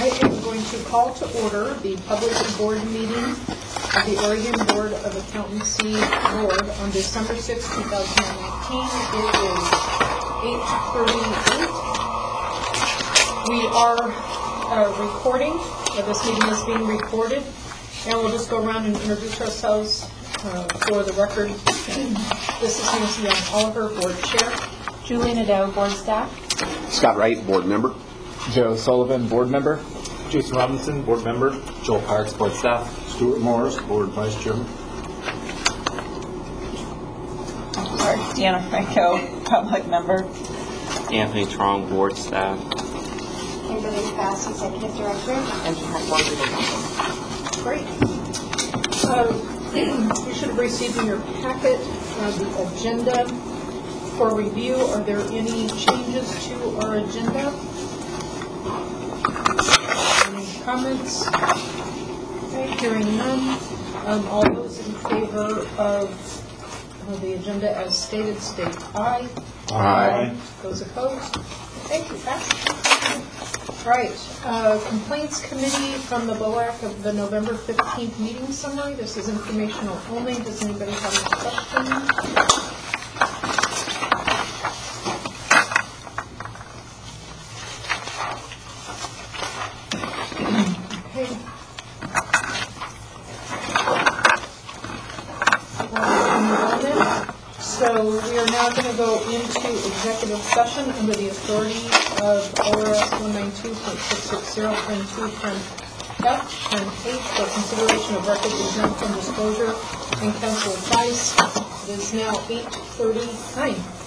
am going to call to order the public board meeting of the Oregon Board of Accountancy Board on December 6, 2019. It is 8:38. We are recording. This meeting is being recorded. And we'll just go around and introduce ourselves for the record. This is Nancy Young Oliver, Board Chair. Julie Nadeau, Board Staff. Scott Wright, Board Member. Joe Sullivan, Board Member. Jason Robinson, Board Member. Joel Parks, Board Staff. Stuart Morris, Board Vice Chairman. Deanna Franco, Public Member. Anthony Trong, Board Staff. Kimberly Bass, Executive Director. And Jeanette Walker, Member. Great. You should have received in your packet the agenda for review. Are there any changes to our agenda? Any comments? Okay, hearing none. All those in favor of the agenda as stated, state aye. Aye. Those opposed? Thank you. All right. Complaints Committee from the BOAC of the November 15th meeting summary. This is informational only. Does anybody have any questions? Okay. So we are now going to go into executive session under the authority of ORS 192.660.2.F and H for consideration of records exempt from disclosure and counsel advice. It is now 8:39.